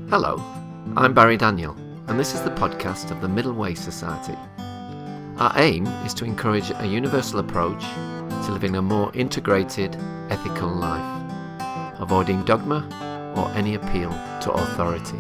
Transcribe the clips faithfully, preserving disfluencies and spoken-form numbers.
Hello, I'm Barry Daniel, and this is the podcast of the Middle Way Society. Our aim is to encourage a universal approach to living a more integrated, ethical life, avoiding dogma or any appeal to authority.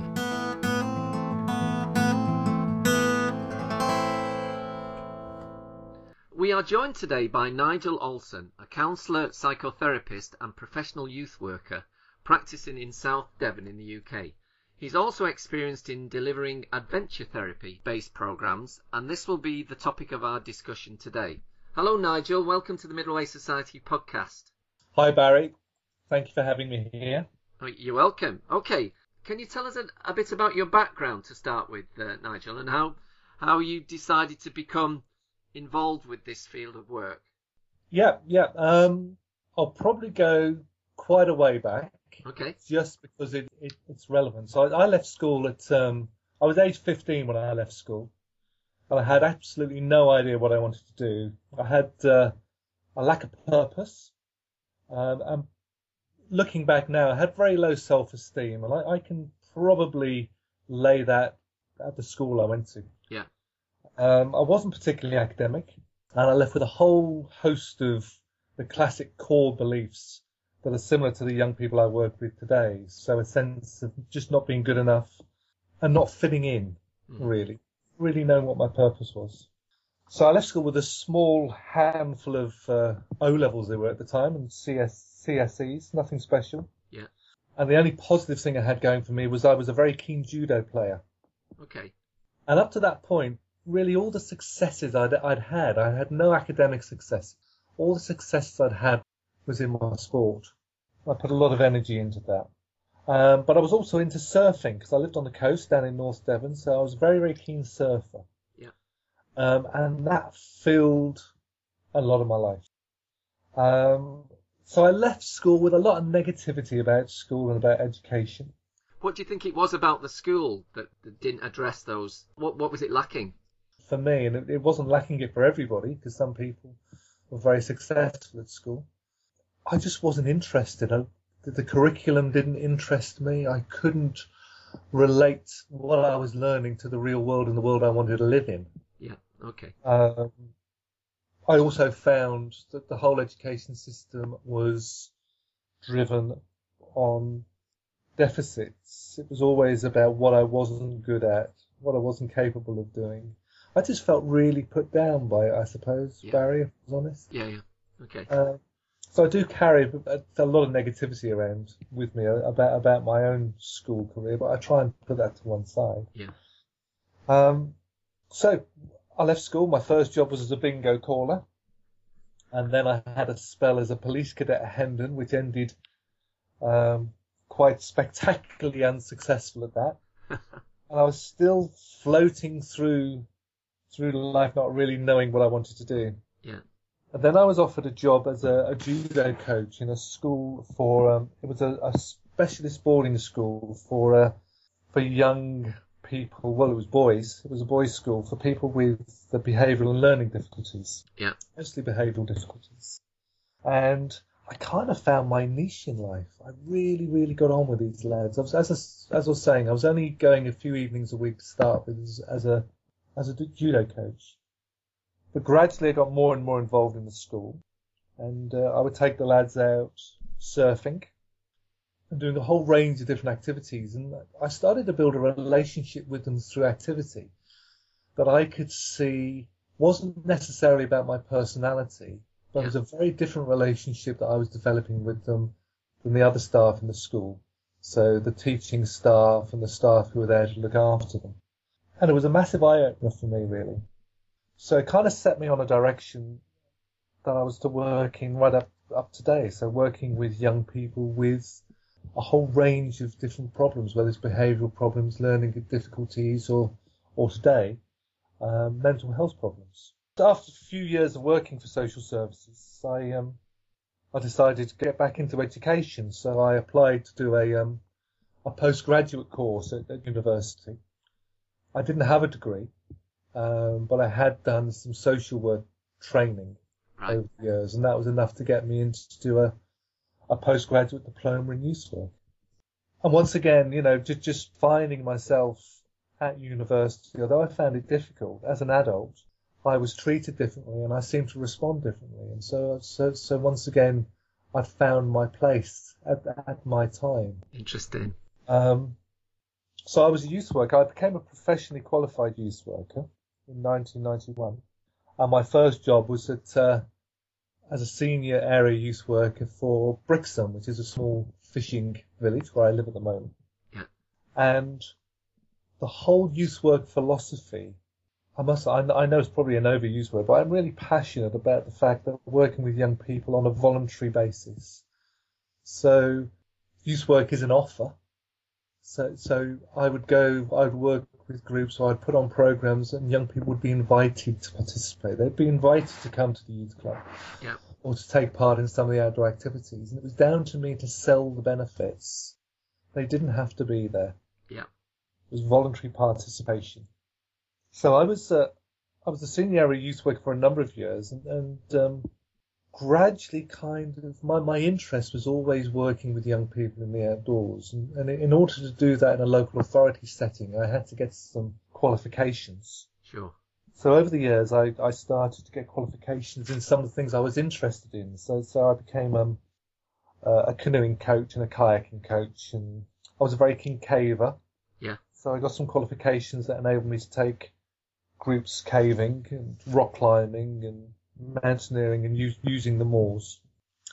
We are joined today by Nigel Olson, a counsellor, psychotherapist and professional youth worker practising in South Devon in the U K. He's also experienced in delivering adventure therapy-based programmes, and this will be the topic of our discussion today. Hello Nigel, welcome to the Middle Way Society podcast. Hi Barry, thank you for having me here. Oh, you're welcome. Okay, can you tell us a, a bit about your background to start with, uh, Nigel, and how, how you decided to become involved with this field of work? Yeah, yeah. Um, I'll probably go quite a way back. Okay. Just because it, it, it's relevant. So I, I left school at, um, I was age fifteen when I left school. And I had absolutely no idea what I wanted to do. I had uh, a lack of purpose. Um, and looking back now, I had very low self-esteem. And I, I can probably lay that at the school I went to. Yeah. Um, I wasn't particularly academic. And I left with a whole host of the classic core beliefs that are similar to the young people I work with today. So a sense of just not being good enough and not fitting in, mm. really. Really knowing what my purpose was. So I left school with a small handful of uh, O-levels they were at the time and C S, C S Es, nothing special. Yeah. And the only positive thing I had going for me was I was a very keen judo player. Okay. And up to that point, really all the successes I'd, I'd had, I had no academic success. All the successes I'd had was in my sport. I put a lot of energy into that. Um, but I was also into surfing because I lived on the coast down in North Devon, so I was a very, very keen surfer. Yeah. Um, and that filled a lot of my life. Um, so I left school with a lot of negativity about school and about education. What do you think it was about the school that, that didn't address those? What what was it lacking? For me, and it, it wasn't lacking it for everybody because some people were very successful at school. I just wasn't interested. I, the, the curriculum didn't interest me. I couldn't relate what I was learning to the real world and the world I wanted to live in. Yeah, okay. Um, I also found that the whole education system was driven on deficits. It was always about what I wasn't good at, what I wasn't capable of doing. I just felt really put down by it, I suppose, yeah. Barry, if I was honest. Yeah, yeah, okay. Uh, So I do carry a, a lot of negativity around with me about about my own school career, but I try and put that to one side. Yeah. Um. So I left school. My first job was as a bingo caller, and then I had a spell as a police cadet at Hendon, which ended um, quite spectacularly unsuccessful at that. And I was still floating through through life, not really knowing what I wanted to do. Yeah. And then I was offered a job as a, a judo coach in a school for, um, it was a, a specialist boarding school for uh, for young people, well it was boys, it was a boys' school for people with the behavioural and learning difficulties. Yeah. Mostly behavioural difficulties. And I kind of found my niche in life. I really, really got on with these lads. I was, as, I, as I was saying, I was only going a few evenings a week to start with as, as a as a judo coach. But gradually I got more and more involved in the school, and uh, I would take the lads out surfing and doing a whole range of different activities. And I started to build a relationship with them through activity that I could see wasn't necessarily about my personality, but yeah. it was a very different relationship that I was developing with them than the other staff in the school. So the teaching staff and the staff who were there to look after them. And it was a massive eye-opener for me, really. So it kind of set me on a direction that I was to work in right up, up today. So working with young people with a whole range of different problems, whether it's behavioural problems, learning difficulties, or, or today, um, mental health problems. After a few years of working for social services, I um, I decided to get back into education. So I applied to do a um, a postgraduate course at, at university. I didn't have a degree. Um, but I had done some social work training right. over the years, and that was enough to get me into a, a postgraduate diploma in youth work. And once again, you know, just, just finding myself at university, although I found it difficult as an adult, I was treated differently and I seemed to respond differently. And so, so, so once again, I found my place at, at my time. Interesting. Um, so I was a youth worker. I became a professionally qualified youth worker in nineteen ninety-one. And my first job was at, uh, as a senior area youth worker for Brixham, which is a small fishing village where I live at the moment. Yeah. And the whole youth work philosophy, I must, I, I know it's probably an overused word, but I'm really passionate about the fact that we're working with young people on a voluntary basis. So youth work is an offer. So, so I would go, I would work with groups, or I'd put on programs, and young people would be invited to participate. They'd be invited to come to the youth club, yeah, or to take part in some of the outdoor activities. And it was down to me to sell the benefits. They didn't have to be there. Yeah, it was voluntary participation. So I was, uh, I was a senior area youth worker for a number of years, and, and um, gradually kind of, my, my interest was always working with young people in the outdoors. And, and in order to do that in a local authority setting, I had to get some qualifications. Sure. So over the years, I, I started to get qualifications in some of the things I was interested in. So, so I became um, uh, a canoeing coach and a kayaking coach, and I was a very keen caver. Yeah. So I got some qualifications that enabled me to take groups caving and rock climbing and mountaineering and use, using the moors.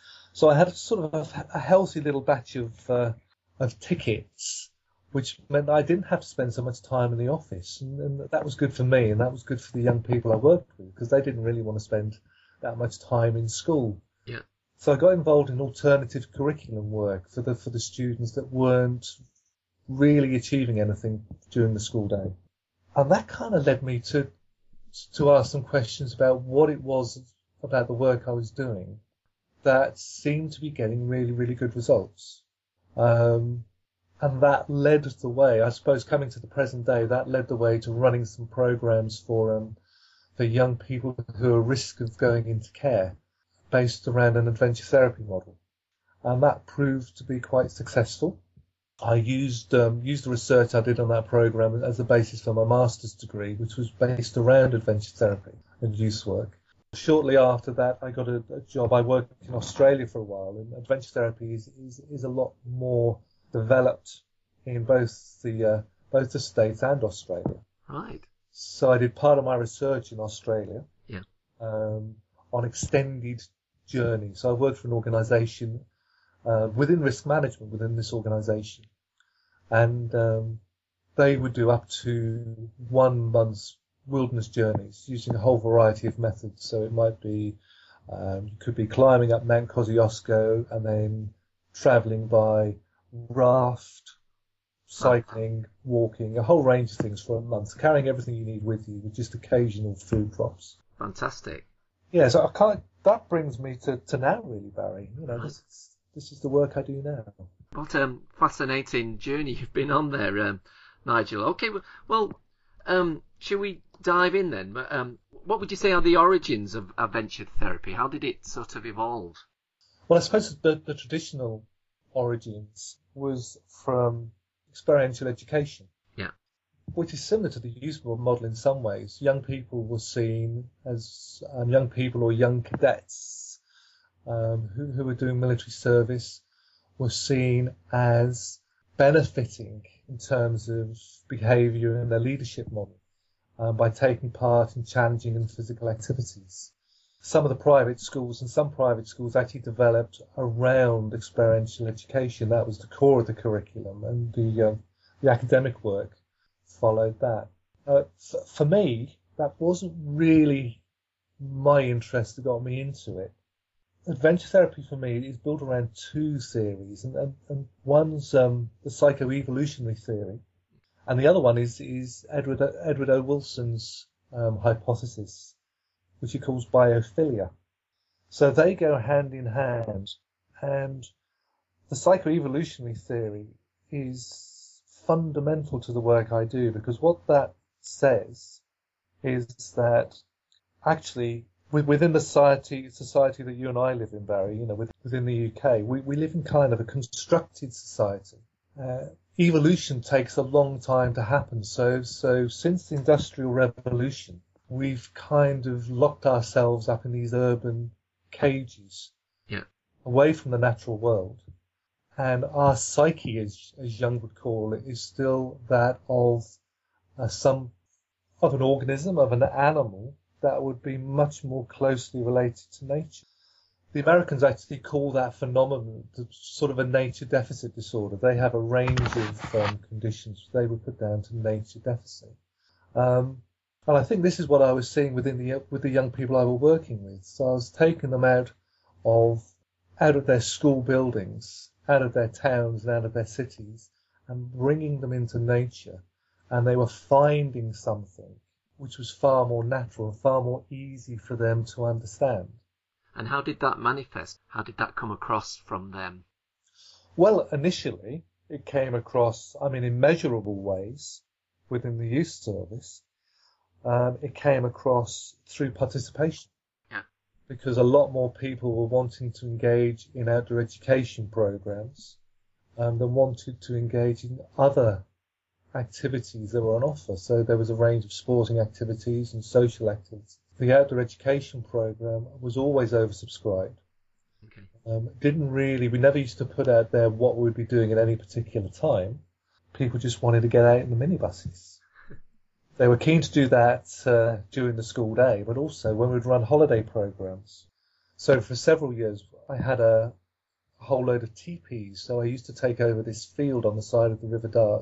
So I had a sort of a, a healthy little batch of uh, of tickets, which meant I didn't have to spend so much time in the office, and, and that was good for me, and that was good for the young people I worked with, because they didn't really want to spend that much time in school. Yeah. So I got involved in alternative curriculum work for the for the students that weren't really achieving anything during the school day. And that kind of led me to to ask some questions about what it was about the work I was doing that seemed to be getting really, really good results. Um, and that led the way, I suppose, coming to the present day, that led the way to running some programs for um, for young people who are at risk of going into care, based around an adventure therapy model. And that proved to be quite successful. I used um, used the research I did on that program as the basis for my master's degree, which was based around adventure therapy and youth work. Shortly after that, I got a, a job. I worked in Australia for a while, and adventure therapy is is, is a lot more developed in both the uh, both the States and Australia. Right. So I did part of my research in Australia. Yeah. Um, on extended journeys. So I worked for an organisation Uh, within risk management within this organisation, and um, they would do up to one month's wilderness journeys using a whole variety of methods. So it might be um, you could be climbing up Mount Kosciuszko and then travelling by raft, cycling, walking, a whole range of things for a month, carrying everything you need with you with just occasional food drops. Fantastic. Yeah, so I can't, that brings me to, to now really, Barry. You know, Right. this, This is the work I do now. What a um, fascinating journey you've been on there, um, Nigel. Okay, well, well um, shall we dive in then? Um, what would you say are the origins of adventure therapy? How did it sort of evolve? Well, I suppose the, the traditional origins was from experiential education. Yeah. Which is similar to the youth model in some ways. Young people were seen as um, young people or young cadets Um, who, who were doing military service were seen as benefiting in terms of behaviour and their leadership model um, by taking part in challenging and physical activities. Some of the private schools and some private schools actually developed around experiential education. That was the core of the curriculum, and the, uh, the academic work followed that. Uh, f- for me, that wasn't really my interest that got me into it. Adventure therapy for me is built around two theories, and, and, and one's um, the psychoevolutionary theory, and the other one is is Edward Edward O. Wilson's um, hypothesis, which he calls biophilia. So they go hand in hand, and the psychoevolutionary theory is fundamental to the work I do, because what that says is that actually within the society, society that you and I live in, Barry, you know, within the U K, we, we live in kind of a constructed society. uh, evolution takes a long time to happen. So, so since the Industrial Revolution, we've kind of locked ourselves up in these urban cages, Yeah. away from the natural world. And our psyche, as, as Jung would call it, is still that of uh, some of an organism, of an animal that would be much more closely related to nature. The Americans actually call that phenomenon sort of a nature deficit disorder. They have a range of um, conditions they would put down to nature deficit. Um, and I think this is what I was seeing within the with the young people I was working with. So I was taking them out of out of their school buildings, out of their towns and out of their cities, and bringing them into nature. And they were finding something which was far more natural and far more easy for them to understand. And how did that manifest? How did that come across from them? Well, initially, it came across, I mean, in measurable ways within the youth service. Um, it came across through participation. Yeah. Because a lot more people were wanting to engage in outdoor education programs um, than wanted to engage in other activities that were on offer. So there was a range of sporting activities and social activities. The outdoor education program was always oversubscribed. Okay. Um, didn't really, we never used to put out there what we'd be doing at any particular time. People just wanted to get out in the minibuses. They were keen to do that uh, during the school day, but also when we'd run holiday programs. So for several years, I had a, a whole load of teepees. So I used to take over this field on the side of the River Dart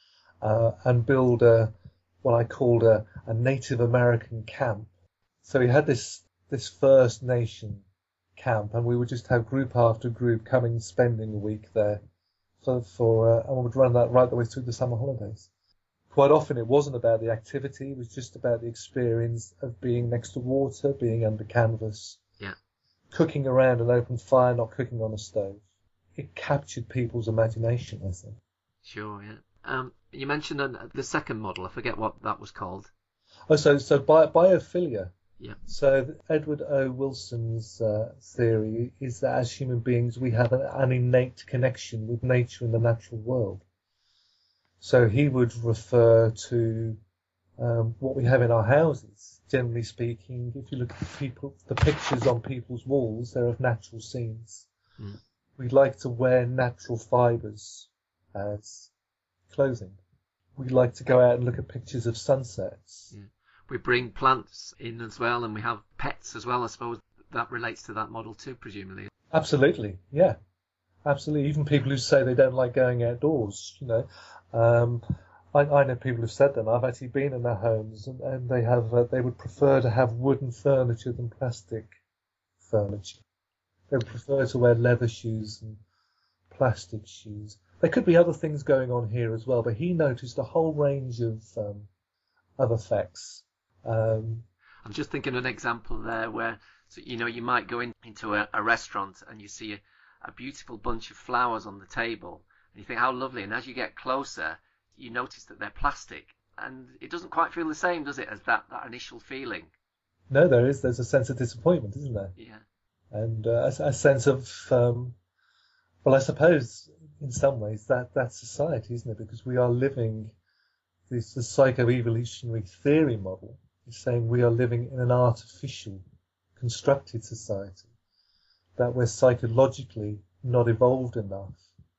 uh, and build a, what I called a, a Native American camp. So we had this this First Nation camp, and we would just have group after group coming, spending a week there, for, for uh, and we would run that right the way through the summer holidays. Quite often it wasn't about the activity, it was just about the experience of being next to water, being under canvas, yeah, cooking around an open fire, not cooking on a stove. It captured people's imagination, I think. Sure, yeah. Um, you mentioned uh, the second model, I forget what that was called. Oh, so, so bi- biophilia. Yeah. So Edward O. Wilson's uh, theory is that as human beings we have an, an innate connection with nature and the natural world. So he would refer to um, what we have in our houses. Generally speaking, if you look at the people, the pictures on people's walls, they're of natural scenes. Mm. We like to wear natural fibres as clothing. We like to go out and look at pictures of sunsets. Yeah. We bring plants in as well, and we have pets as well. I suppose that relates to that model too, presumably. Absolutely, yeah, absolutely. Even people who say they don't like going outdoors, you know, um, I, I know people who've said that. I've actually been in their homes, and, and they have uh, they would prefer to have wooden furniture than plastic furniture. They would prefer to wear leather shoes and plastic shoes. There could be other things going on here as well, but he noticed a whole range of um, of effects. Um, I'm just thinking of an example there where, so, you know, you might go in, into a, a restaurant and you see a, a beautiful bunch of flowers on the table and you think how lovely, and as you get closer you notice that they're plastic and it doesn't quite feel the same, does it, as that, that initial feeling? no, there is. There's a sense of disappointment, isn't there? Yeah. And uh, a, a sense of, um, well, I suppose in some ways that that's society, isn't it? Because we are living this the psychoevolutionary theory model is saying we are living in an artificial, constructed society, that we're psychologically not evolved enough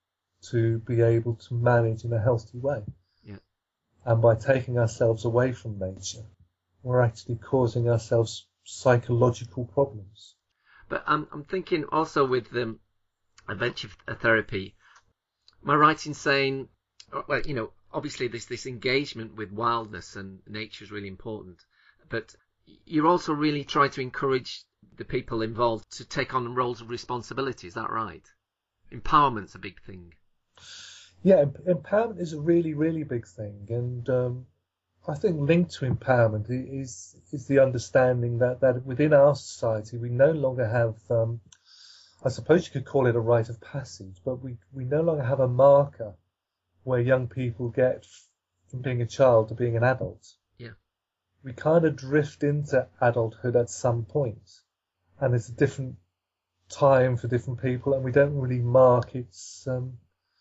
to be able to manage in a healthy way. Yeah. And by taking ourselves away from nature, we're actually causing ourselves psychological problems. But I'm, I'm thinking also with the um, adventure therapy, am I right in saying, well, you know, obviously this this engagement with wildness and nature is really important, but you're also really trying to encourage the people involved to take on roles of responsibility. Is that right? Empowerment's a big thing. Yeah, empowerment is a really, really big thing, and um, I think linked to empowerment is is the understanding that, that within our society we no longer have, um, I suppose you could call it a rite of passage, but we, we no longer have a marker where young people get from being a child to being an adult. Yeah. We kind of drift into adulthood at some point, and it's a different time for different people, and we don't really mark its um,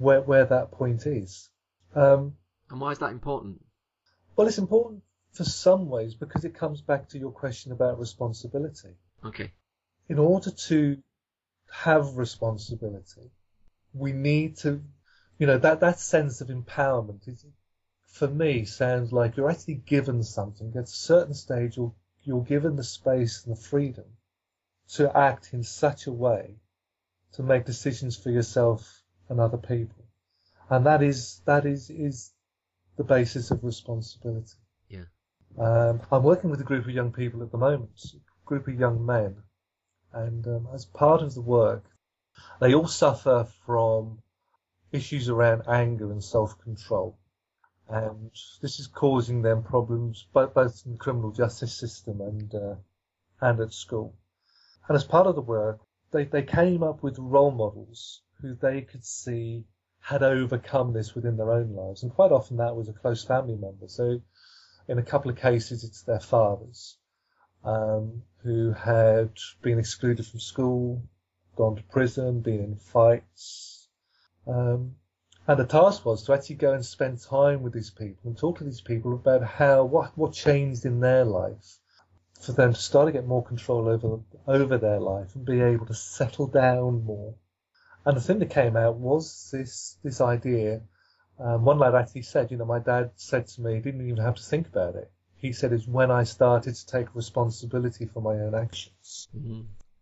where where that point is. Um, And why is that important? well, it's important for some ways because it comes back to your question about responsibility. Okay. In order to have responsibility, we need to, you know, that, that sense of empowerment is, for me, sounds like you're actually given something. At a certain stage, you're, you're given the space and the freedom to act in such a way to make decisions for yourself and other people. And that is, that is, is the basis of responsibility. Yeah. Um, I'm working with a group of young people at the moment, a group of young men. And um, as part of the work, they all suffer from issues around anger and self-control. And this is causing them problems both, both in the criminal justice system and uh, and at school. And as part of the work, they, they came up with role models who they could see had overcome this within their own lives. And quite often that was a close family member. So in a couple of cases, it's their fathers um, who had been excluded from school, gone to prison, been in fights. Um, and the task was to actually go and spend time with these people and talk to these people about how, what, what changed in their life for them to start to get more control over, over their life and be able to settle down more. And the thing that came out was this, this idea. Um, one lad actually said, you know, my dad said to me, he didn't even have to think about it. He said it's when I started to take responsibility for my own actions. Mm-hmm.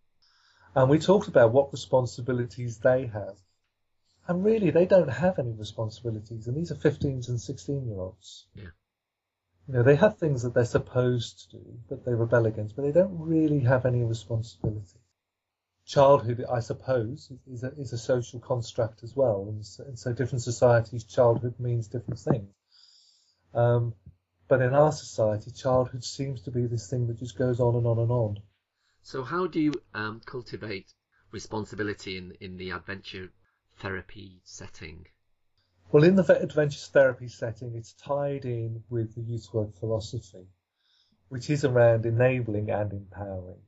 And we talked about what responsibilities they have. And really, they don't have any responsibilities. And these are fifteens and sixteen-year-olds. Yeah. You know, they have things that they're supposed to do, that they rebel against, but they don't really have any responsibility. Childhood, I suppose, is a, is a social construct as well. And so, and so different societies, childhood means different things. Um, but in our society, childhood seems to be this thing that just goes on and on and on. So how do you um, cultivate responsibility in, in the adventure therapy setting? Well, in the adventure therapy setting, it's tied in with the youth work philosophy, which is around enabling and empowering.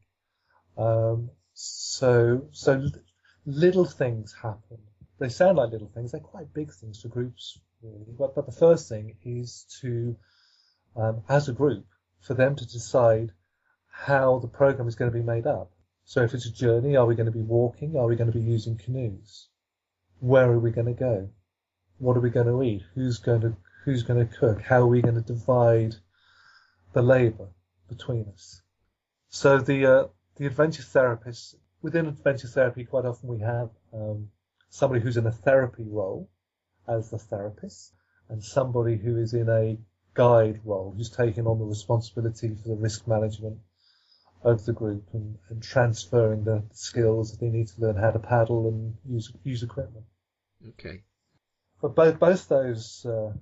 Um, so, so little things happen. They sound like little things. They're quite big things for groups, really. But, but the first thing is to, um, as a group, for them to decide how the program is going to be made up. So if it's a journey, are we going to be walking? Are we going to be using canoes? Where are we going to go? What are we going to eat? Who's going to who's going to cook? How are we going to divide the labour between us? So the uh, the adventure therapists, within adventure therapy, quite often we have um, somebody who's in a therapy role as the therapist, and somebody who is in a guide role, who's taking on the responsibility for the risk management of the group and, and transferring the skills that they need to learn how to paddle and use use equipment. Okay. But both both those, uh,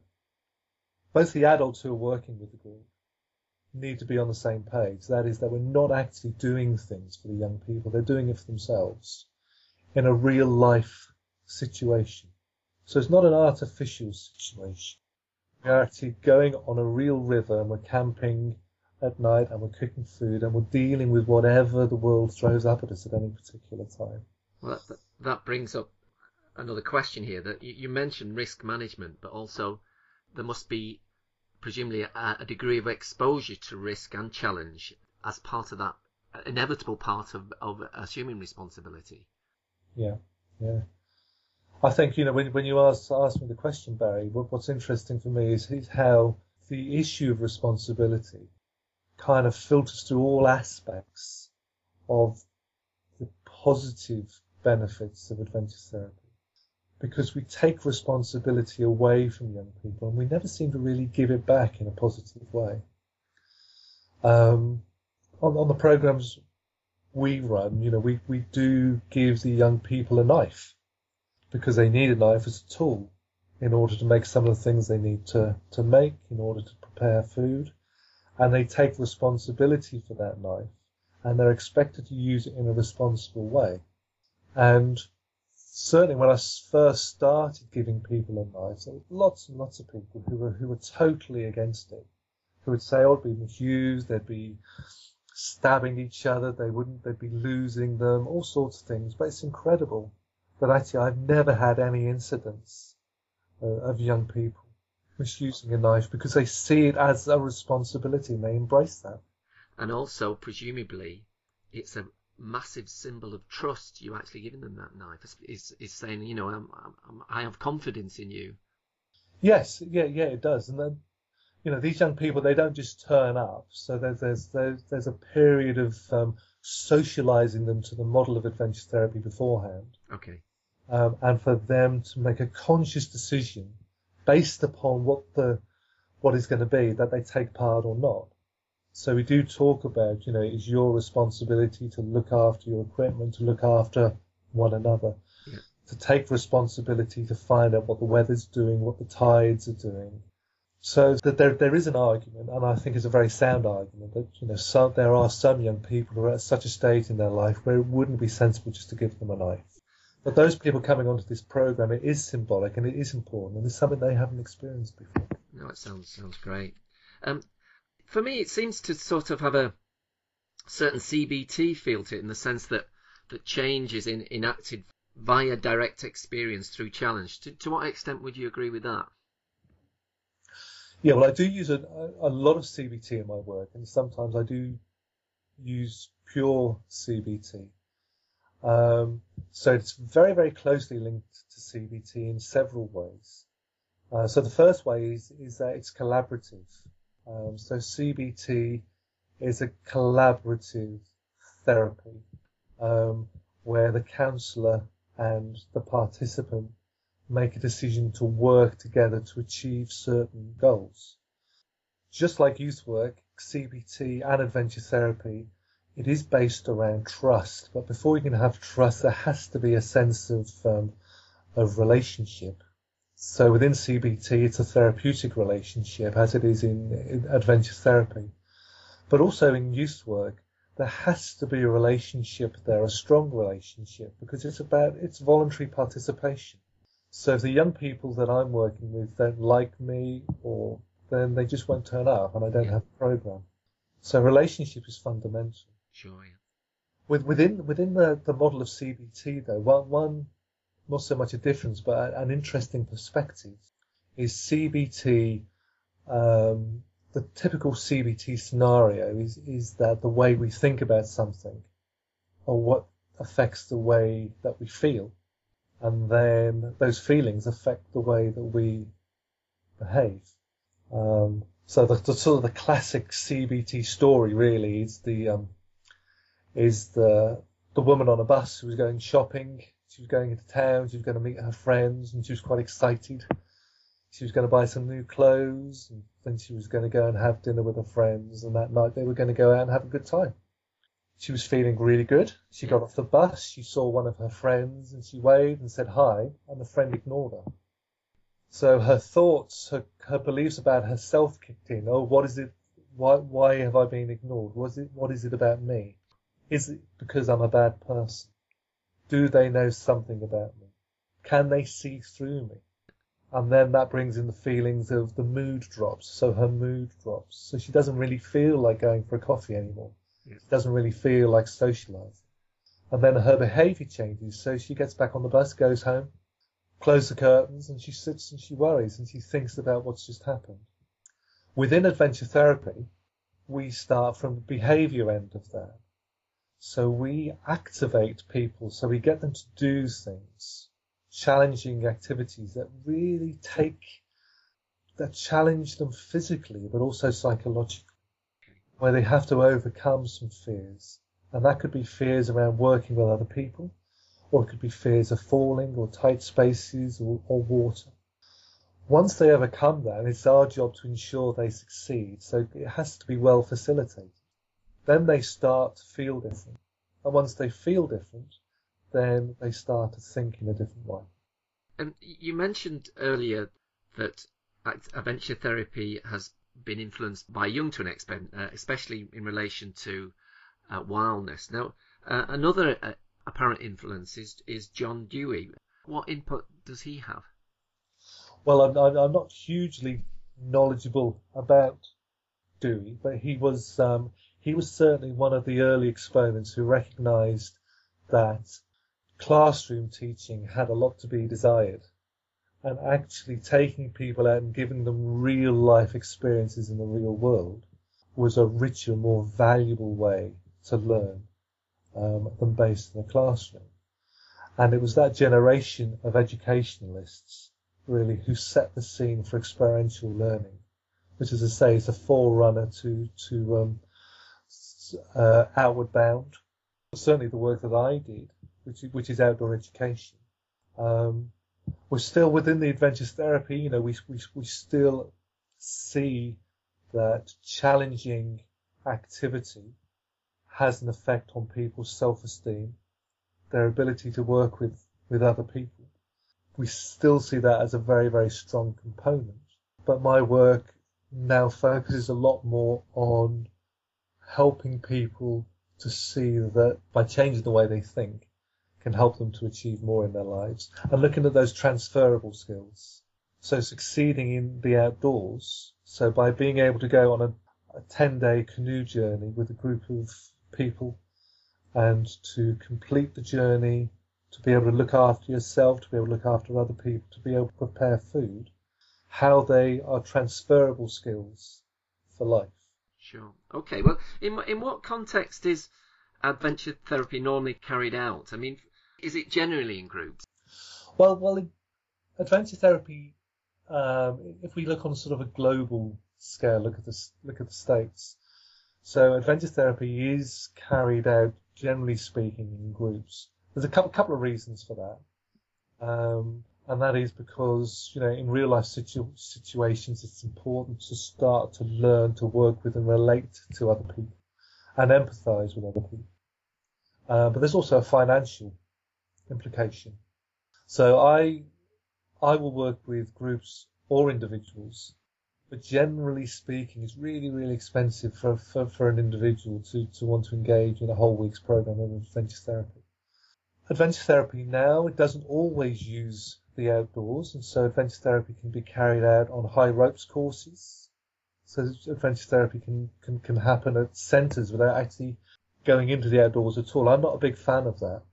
both the adults who are working with the group need to be on the same page. That is, that we're not actually doing things for the young people. They're doing it for themselves in a real life situation. So it's not an artificial situation. We're actually going on a real river and we're camping at night and we're cooking food and we're dealing with whatever the world throws up at us at any particular time. Well, that, that brings up another question here. That you, you mentioned risk management, but also there must be presumably a, a degree of exposure to risk and challenge as part of that inevitable part of, of assuming responsibility. Yeah, yeah. I think, you know, when when you ask ask me the question, Barry, what, what's interesting for me is, is how the issue of responsibility kind of filters through all aspects of the positive benefits of adventure therapy. Because we take responsibility away from young people and we never seem to really give it back in a positive way. Um, on, on the programs we run, you know, we, we do give the young people a knife because they need a knife as a tool in order to make some of the things they need to, to make, in order to prepare food. And they take responsibility for that knife and they're expected to use it in a responsible way. And certainly when I first started giving people a knife, there were lots and lots of people who were who were totally against it, who would say, oh, it'd be misused, they'd be stabbing each other, they wouldn't, they'd be losing them, all sorts of things. But it's incredible that actually I've never had any incidents uh, of young people misusing a knife because they see it as a responsibility and they embrace that. And also, presumably, it's a massive symbol of trust you actually giving them that knife. Is is saying, you know, I'm, I'm, I have confidence in you. Yes, yeah, yeah, it does. And then, you know, these young people, they don't just turn up. So there's there's there's, there's a period of um, socializing them to the model of adventure therapy beforehand. Okay. Um, and for them to make a conscious decision based upon what the what is going to be that they take part or not. So we do talk about, you know, it's your responsibility to look after your equipment, to look after one another, yeah. to take responsibility to find out what the weather's doing, what the tides are doing. So that there there is an argument, and I think it's a very sound argument, that, you know, some, there are some young people who are at such a stage in their life where it wouldn't be sensible just to give them a knife. But those people coming onto this program, it is symbolic and it is important, and it's something they haven't experienced before. No, it sounds sounds great. Um, for me, it seems to sort of have a certain C B T feel to it, in the sense that that change is in, enacted via direct experience through challenge. To, to what extent would you agree with that? Yeah, well, I do use a, a lot of C B T in my work, and sometimes I do use pure C B T. Um, so it's very, very closely linked to C B T in several ways. Uh, so the first way is, is that it's collaborative. Um, so C B T is a collaborative therapy um, where the counsellor and the participant make a decision to work together to achieve certain goals. Just like youth work, C B T and adventure therapy, it is based around trust. But before you can have trust, there has to be a sense of um, of relationship. So within C B T, it's a therapeutic relationship, as it is in, in adventure therapy. But also in youth work, there has to be a relationship there, a strong relationship, because it's about it's voluntary participation. So if the young people that I'm working with don't like me, or then they just won't turn up, and I don't yeah. have a program. So relationship is fundamental. Sure. Yeah. With, within within the, the model of C B T, though, one, one not so much a difference, but an interesting perspective is C B T. Um, the typical C B T scenario is is that the way we think about something, or what affects the way that we feel. And then those feelings affect the way that we behave. Um, so the, the sort of the classic C B T story really is the um, is the the woman on a bus who was going shopping. She was going into town. She was going to meet her friends, and she was quite excited. She was going to buy some new clothes, and then she was going to go and have dinner with her friends. And that night they were going to go out and have a good time. She was feeling really good. She got off the bus, she saw one of her friends, and she waved and said hi, and the friend ignored her. So her thoughts, her, her beliefs about herself kicked in. Oh, what is it? Why, why have I been ignored? Was it, what is it about me? Is it because I'm a bad person? Do they know something about me? Can they see through me? And then that brings in the feelings of the mood drops. So her mood drops. So she doesn't really feel like going for a coffee anymore. Yeah. She doesn't really feel like socialising. And then her behaviour changes. So she gets back on the bus, goes home, closes the curtains, and she sits and she worries and she thinks about what's just happened. Within adventure therapy, we start from the behaviour end of that. So we activate people. So we get them to do things, challenging activities that really take, that challenge them physically, but also psychologically, where they have to overcome some fears. And that could be fears around working with other people, or it could be fears of falling, or tight spaces, or, or water. Once they overcome that, it's our job to ensure they succeed, so it has to be well facilitated. Then they start to feel different. And once they feel different, then they start to think in a different way. And you mentioned earlier that adventure therapy has been influenced by Jung to an extent, uh, especially in relation to uh, wildness. Now, uh, another uh, apparent influence is, is John Dewey. What input does he have? Well, I'm, I'm not hugely knowledgeable about Dewey, but he was um, he was certainly one of the early exponents who recognised that classroom teaching had a lot to be desired. And actually taking people out and giving them real life experiences in the real world was a richer, more valuable way to learn um, than based in the classroom. And it was that generation of educationalists, really, who set the scene for experiential learning, which, as I say, is a forerunner to, to um, uh, Outward Bound. Certainly the work that I did, which, which is outdoor education. Um, we're still within the Adventist therapy, you know, we, we, we still see that challenging activity has an effect on people's self-esteem, their ability to work with, with other people. We still see that as a very, very strong component. But my work now focuses a lot more on helping people to see that by changing the way they think can help them to achieve more in their lives, and looking at those transferable skills. So succeeding in the outdoors, so by being able to go on a, a ten-day canoe journey with a group of people and to complete the journey, to be able to look after yourself, to be able to look after other people, to be able to prepare food, how they are transferable skills for life. Sure. Okay. Well, in in what context is adventure therapy normally carried out? I mean, is it generally in groups? Well, well, in adventure therapy, um, if we look on sort of a global scale, look at the look at the States. So adventure therapy is carried out, generally speaking, in groups. There's a couple couple of reasons for that, um, and that is because, you know, in real life situ- situations, it's important to start to learn to work with and relate to other people and empathise with other people. Uh, but there's also a financial implication. So I I will work with groups or individuals, but generally speaking, it's really, really expensive for, for, for an individual to, to want to engage in a whole week's program of adventure therapy. Adventure therapy now, it doesn't always use the outdoors, and so adventure therapy can be carried out on high ropes courses. So adventure therapy can, can, can happen at centres without actually going into the outdoors at all. I'm not a big fan of that.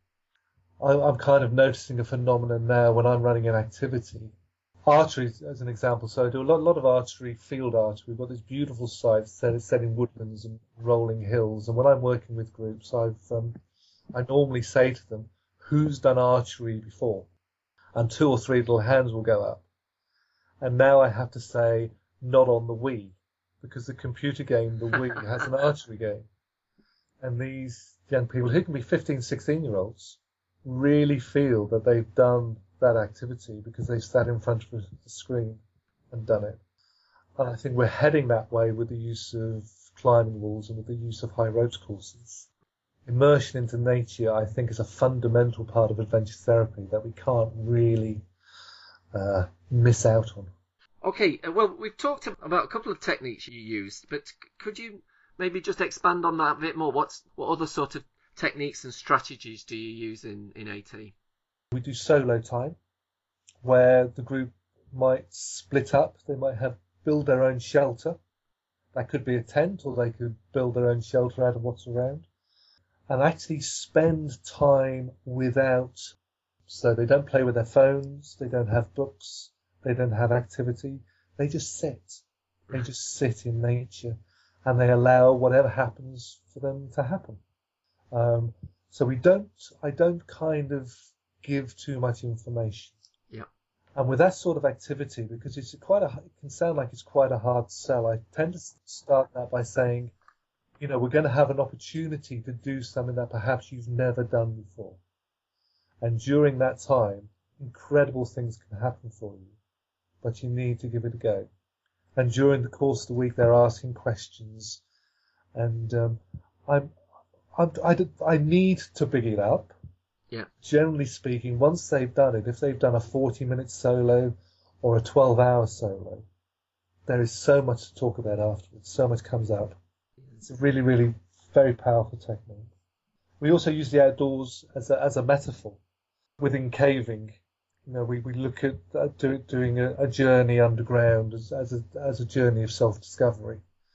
I'm kind of noticing a phenomenon now when I'm running an activity. Archery, as an example, so I do a lot, lot of archery, field archery. We've got these beautiful sites set, set in woodlands and rolling hills. And when I'm working with groups, I've um, I normally say to them, who's done archery before? And two or three little hands will go up. And now I have to say, not on the Wii, because the computer game, the Wii, has an archery game. And these young people, who can be fifteen, sixteen-year-olds, really feel that they've done that activity because they've sat in front of the screen and done it. And I think we're heading that way with the use of climbing walls and with the use of high ropes courses. Immersion into nature, I think, is a fundamental part of adventure therapy that we can't really uh, miss out on. Okay, well, we've talked about a couple of techniques you used, but could you maybe just expand on that a bit more? What's what other sort of techniques and strategies do you use in, in AT? We do solo time, where the group might split up. They might have build their own shelter. That could be a tent, or they could build their own shelter out of what's around, and actually spend time without. So they don't play with their phones, they don't have books, they don't have activity. They just sit. They just sit in nature, and they allow whatever happens for them to happen. Um, so we don't, I don't kind of give too much information. Yeah. And with that sort of activity, because it's quite a, it can sound like it's quite a hard sell, I tend to start that by saying, you know, we're going to have an opportunity to do something that perhaps you've never done before. And during that time, incredible things can happen for you, but you need to give it a go. And during the course of the week, they're asking questions, and um, I'm, I'm, I, I need to big it up. Yeah. Generally speaking, once they've done it, if they've done a forty-minute solo or a twelve-hour solo, there is so much to talk about afterwards. So much comes out. It's a really, really very powerful technique. We also use the outdoors as a, as a metaphor. Within caving, you know, we, we look at uh, do, doing a, a journey underground as, as, a, as a journey of self-discovery.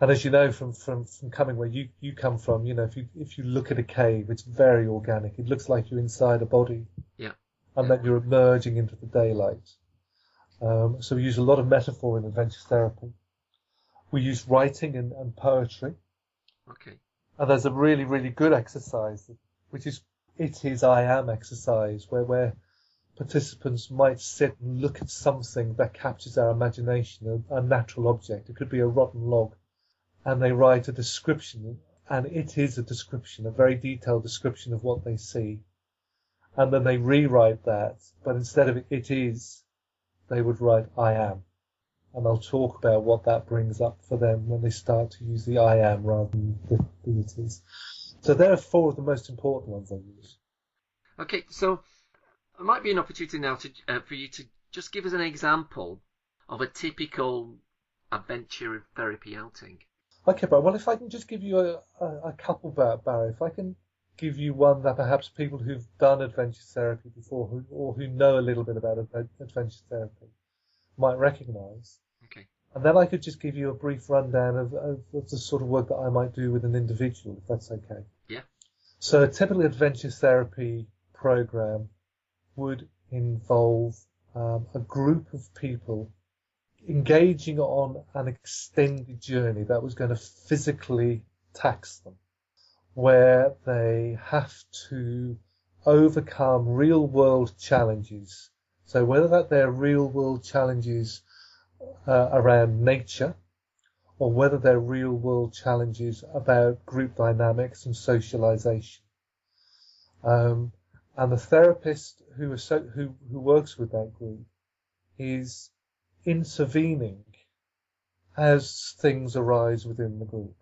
And as you know from, from, from coming where you, you come from, you know, if you if you look at a cave, it's very organic. It looks like you're inside a body. Yeah. And yeah. that you're emerging into the daylight. Um, so we use a lot of metaphor in adventure therapy. We use writing and, and poetry. Okay. And there's a really, really good exercise, which is It Is, I Am exercise, where, where participants might sit and look at something that captures their imagination, a, a natural object. It could be a rotten log. And they write a description, and it is a description, a very detailed description of what they see. And then they rewrite that, but instead of it is, they would write I am. And they'll talk about what that brings up for them when they start to use the I am rather than the, the it is. So there are four of the most important ones I use. Okay, so it might be an opportunity now to uh, for you to just give us an example of a typical adventure therapy outing. Okay, but well, if I can just give you a, a, a couple, Barry, if I can give you one that perhaps people who've done adventure therapy before who, or who know a little bit about adventure therapy might recognise. Okay. And then I could just give you a brief rundown of, of, of the sort of work that I might do with an individual, if that's okay. Yeah. So a typical adventure therapy program would involve um, a group of people engaging on an extended journey that was going to physically tax them, where they have to overcome real world challenges. So whether that they're real world challenges uh, around nature, or whether they're real world challenges about group dynamics and socialization. Um, and the therapist who, is so, who, who works with that group is intervening as things arise within the group.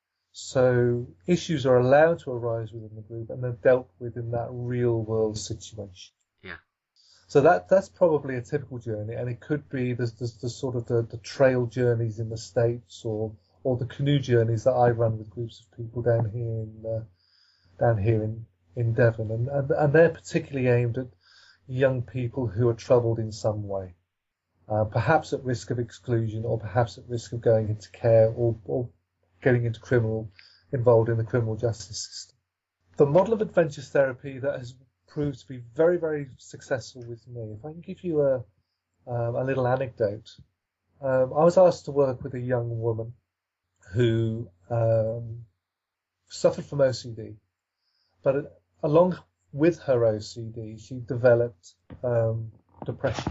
So issues are allowed to arise within the group and they're dealt with in that real world situation. Yeah. So that that's probably a typical journey, and it could be the, the, the sort of the, the trail journeys in the States, or or the canoe journeys that I run with groups of people down here in uh, down here in, in Devon, and, and and they're particularly aimed at young people who are troubled in some way, uh, perhaps at risk of exclusion, or perhaps at risk of going into care, or or getting into criminal, involved in the criminal justice system. The model of adventure therapy that has proved to be very, very successful with me, if I can give you a, um, a little anecdote. Um, I was asked to work with a young woman who um, suffered from O C D, but along with her O C D, she developed um, depression,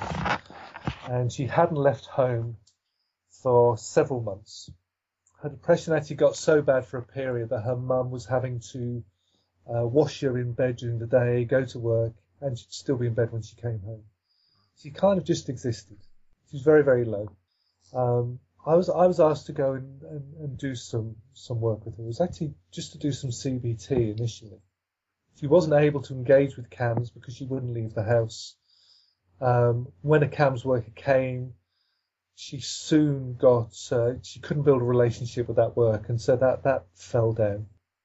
and she hadn't left home for several months. Her depression actually got so bad for a period that her mum was having to uh, wash her in bed during the day, go to work, and she'd still be in bed when she came home. She kind of just existed. She was very, very low. Um, I was I was asked to go and, and, and do some, some work with her. It was actually just to do some C B T initially. She wasn't able to engage with C A M S because she wouldn't leave the house. Um, when a C A M S worker came, she soon got, uh, she couldn't build a relationship with that work, and so that, that fell down.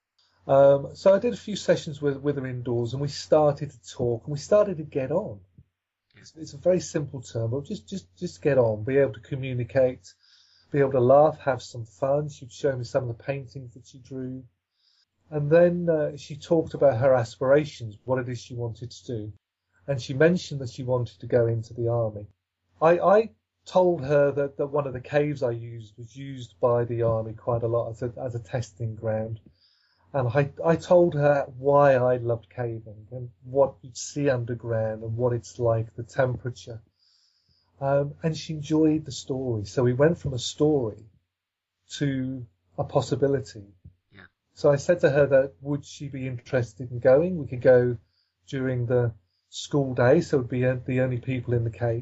Um, so I did a few sessions with, with her indoors, and we started to talk, and we started to get on. It's, it's a very simple term, but just, just, just get on, be able to communicate, be able to laugh, have some fun. She'd show me some of the paintings that she drew. And then uh, she talked about her aspirations, what it is she wanted to do. And she mentioned that she wanted to go into the army. I, I told her that, that one of the caves I used was used by the army quite a lot as a, as a testing ground. And I, I told her why I loved caving and what you'd see underground and what it's like, the temperature. Um, and she enjoyed the story. So we went from a story to a possibility. Yeah. So I said to her that would she be interested in going? We could go during the school day, so it would be the only people in the cave.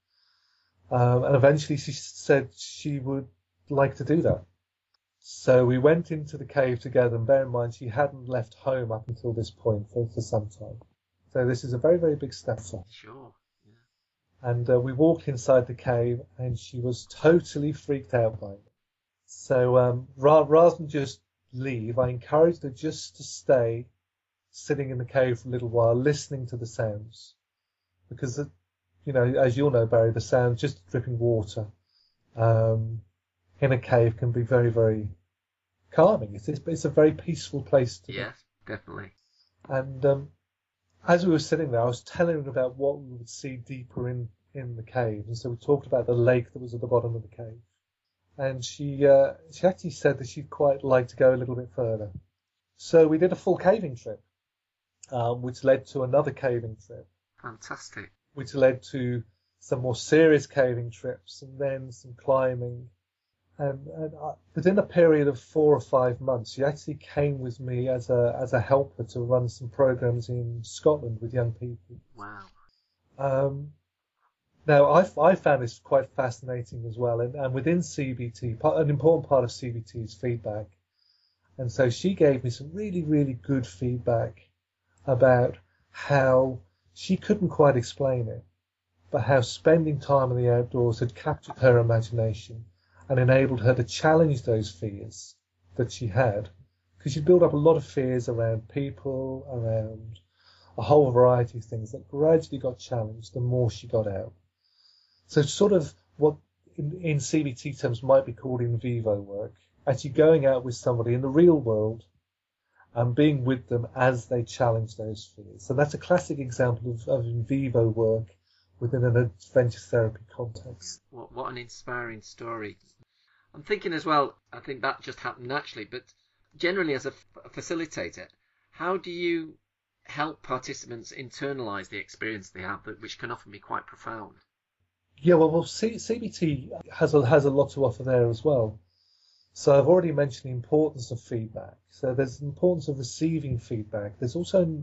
Um, and eventually she said she would like to do that. So we went into the cave together, and bear in mind she hadn't left home up until this point for, for some time. So this is a very, very big step for her. Sure. Yeah. And uh, we walked inside the cave, and she was totally freaked out by it. So um, ra- rather than just leave, I encouraged her just to stay sitting in the cave for a little while, listening to the sounds. Because, uh, you know, as you'll know, Barry, the sounds, just dripping water. Um, in a cave can be very, very calming. It's, it's a very peaceful place to be. Yes, definitely. And um, as we were sitting there, I was telling her about what we would see deeper in, in the cave. And so we talked about the lake that was at the bottom of the cave. And she uh, she actually said that she'd quite like to go a little bit further. So we did a full caving trip, um, which led to another caving trip. Fantastic. Which led to some more serious caving trips and then some climbing. And, and I, within a period of four or five months, she actually came with me as a as a helper to run some programs in Scotland with young people. Wow. Um, now, I, I found this quite fascinating as well. And, and within C B T, part, an important part of C B T is feedback. And so she gave me some really, really good feedback about how she couldn't quite explain it, but how spending time in the outdoors had captured her imagination and enabled her to challenge those fears that she had, because she'd built up a lot of fears around people, around a whole variety of things that gradually got challenged the more she got out. So sort of what in, in C B T terms might be called in vivo work, actually going out with somebody in the real world and being with them as they challenge those fears. So that's a classic example of, of in vivo work within an adventure therapy context. What, what an inspiring story. I'm thinking as well, I think that just happened naturally, but generally as a, f- a facilitator, how do you help participants internalise the experience they have, that, which can often be quite profound? Yeah, well, well C- CBT has a, has a lot to offer there as well. So I've already mentioned the importance of feedback. So there's the importance of receiving feedback. There's also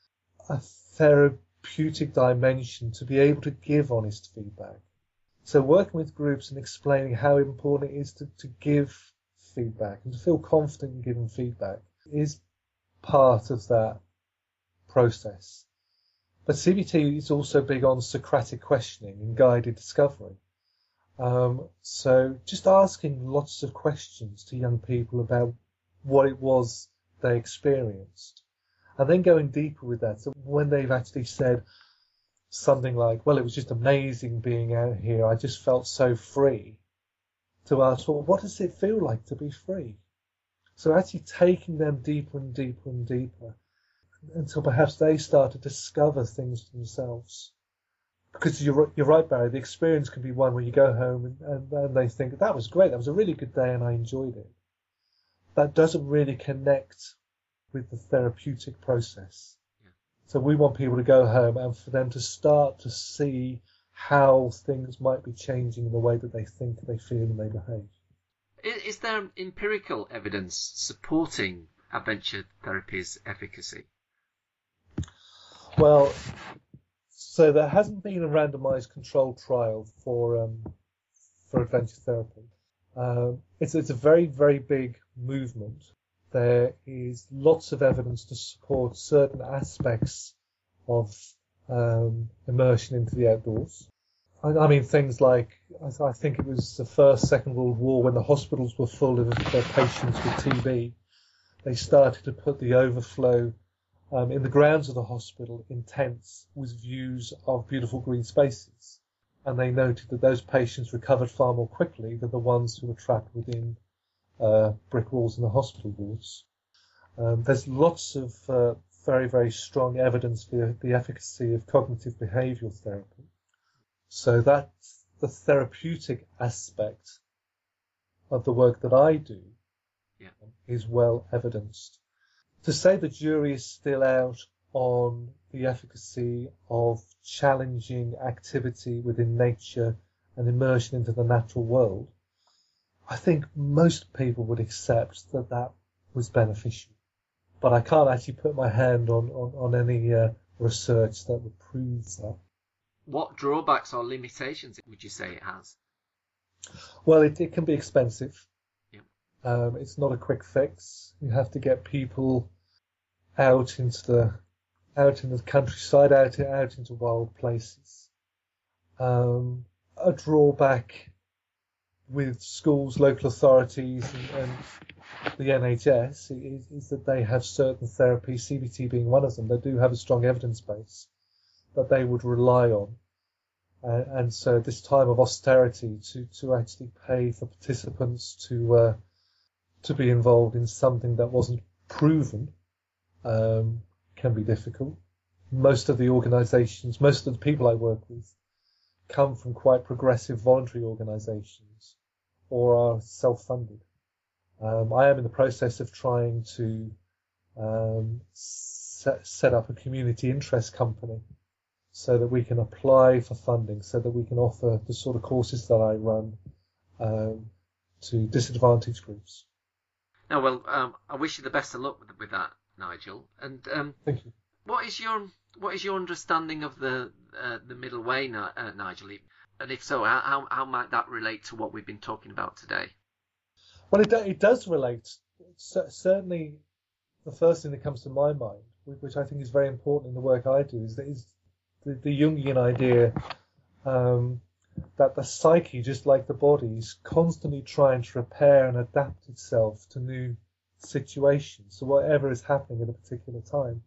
a therapeutic dimension to be able to give honest feedback. So working with groups and explaining how important it is to, to give feedback and to feel confident in giving feedback is part of that process. But C B T is also big on Socratic questioning and guided discovery. Um, so just asking lots of questions to young people about what it was they experienced, and then going deeper with that. So when they've actually said something like, well, it was just amazing being out here, I just felt so free, to ask, well, what does it feel like to be free? So actually taking them deeper and deeper and deeper until perhaps they start to discover things for themselves. Because you're, you're right, Barry, the experience can be one where you go home and, and, and they think, that was great, that was a really good day and I enjoyed it. That doesn't really connect with the therapeutic process. Yeah. So we want people to go home and for them to start to see how things might be changing in the way that they think, they feel and they behave. Is there empirical evidence supporting adventure therapy's efficacy? Well, so there hasn't been a randomized controlled trial for um, for adventure therapy. Um, it's it's a very very big movement. There is lots of evidence to support certain aspects of um, immersion into the outdoors. I, I mean things like I, I think it was the first Second World War when the hospitals were full of their patients with T B. They started to put the overflow Um, in the grounds of the hospital in tents with views of beautiful green spaces. And they noted that those patients recovered far more quickly than the ones who were trapped within uh, brick walls in the hospital walls. Um, there's lots of uh, very, very strong evidence for the efficacy of cognitive behavioural therapy. So that's the therapeutic aspect of the work that I do yeah. is well evidenced. To say the jury is still out on the efficacy of challenging activity within nature and immersion into the natural world, I think most people would accept that that was beneficial. But I can't actually put my hand on, on, on any uh, research that would prove that. What drawbacks or limitations would you say it has? Well, it, it can be expensive. Yeah. Um, it's not a quick fix. You have to get people out into the out in the countryside, out out into wild places. Um, a drawback with schools, local authorities, and, and the N H S is, is that they have certain therapies, C B T being one of them. They do have a strong evidence base that they would rely on. Uh, and so this time of austerity, to, to actually pay for participants to uh, to be involved in something that wasn't proven um, can be difficult. Most of the organisations, most of the people I work with come from quite progressive voluntary organisations or are self-funded. Um, I am in the process of trying to um, set, set up a community interest company so that we can apply for funding, so that we can offer the sort of courses that I run um, to disadvantaged groups. Oh, well, um, I wish you the best of luck with, with that, Nigel. And um, Thank you. What is your what is your understanding of the uh, the middle way, uh, Nigel? And if so, how how might that relate to what we've been talking about today? Well, it it does relate. Certainly, the first thing that comes to my mind, which I think is very important in the work I do, is that is the, the Jungian idea um, that the psyche, just like the body, is constantly trying to repair and adapt itself to new situations, so whatever is happening at a particular time.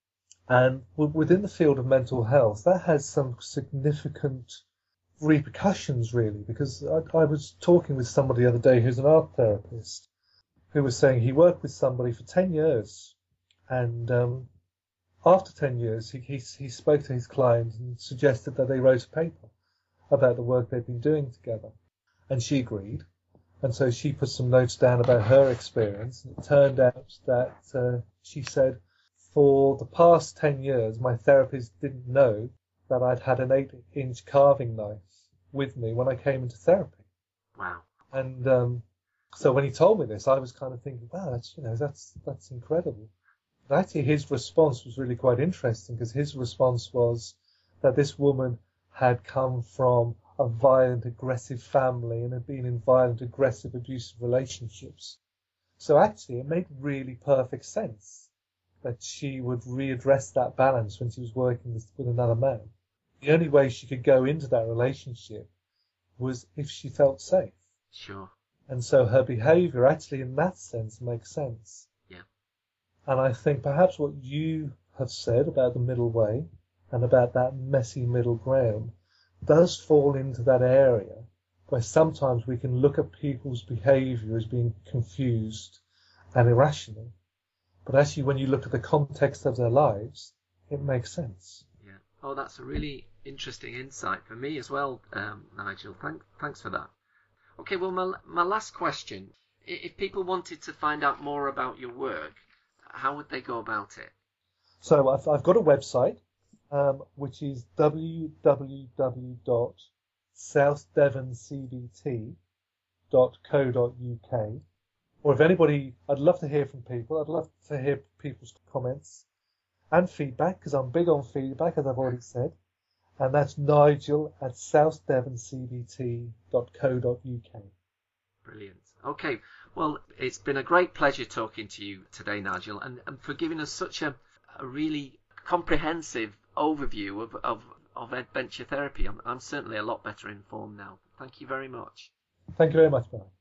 And within the field of mental health, that has some significant repercussions, really, because I, I was talking with somebody the other day who's an art therapist, who was saying he worked with somebody for ten years, and um, after ten years, he, he, he spoke to his client and suggested that they wrote a paper about the work they'd been doing together. And she agreed. And so she put some notes down about her experience. And it turned out that uh, she said, for the past ten years, my therapist didn't know that I'd had an eight-inch carving knife with me when I came into therapy. Wow. And um, so when he told me this, I was kind of thinking, wow, that's, you know, that's, that's incredible. But actually, his response was really quite interesting, because his response was that this woman had come from a violent, aggressive family and had been in violent, aggressive, abusive relationships. So actually, it made really perfect sense that she would readdress that balance when she was working with, with another man. The only way she could go into that relationship was if she felt safe. Sure. And so her behaviour actually, in that sense, makes sense. Yeah. And I think perhaps what you have said about the middle way and about that messy middle ground does fall into that area where sometimes we can look at people's behaviour as being confused and irrational. But actually, when you look at the context of their lives, it makes sense. Yeah. Oh, that's a really interesting insight for me as well, um, Nigel. Thank, thanks for that. Okay, well, my, my last question. If people wanted to find out more about your work, how would they go about it? So I've, I've got a website, um, which is w w w dot south devon c b t dot co dot u k. Or if anybody, I'd love to hear from people. I'd love to hear people's comments and feedback, because I'm big on feedback, as I've already said. And that's Nigel at south devon c b t dot co dot u k. Brilliant. Okay. Well, it's been a great pleasure talking to you today, Nigel, and, and for giving us such a, a really comprehensive overview of, of, of adventure therapy. I'm, I'm certainly a lot better informed now. Thank you very much. Thank you very much, Barry.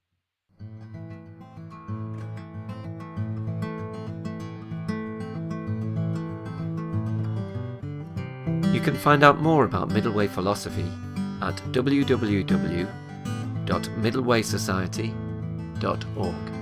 You can find out more about Middle Way philosophy at w w w dot middle way society dot org.